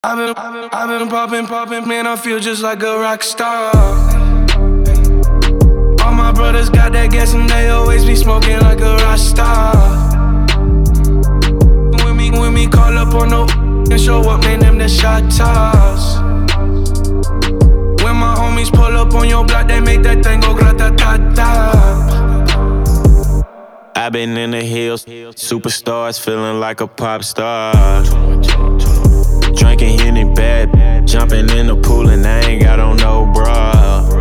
I've been popping, man, I feel just like a rock star. All my brothers got that gas and they always be smoking like a rock star. When we call up on no and show up, man, them the shot toss. When my homies pull up on your block, they make that thing go grata-ta-ta. I've been in the hills, superstars, feeling like a pop star. Drinking Henny bad, jumping in the pool and I ain't got on no bra.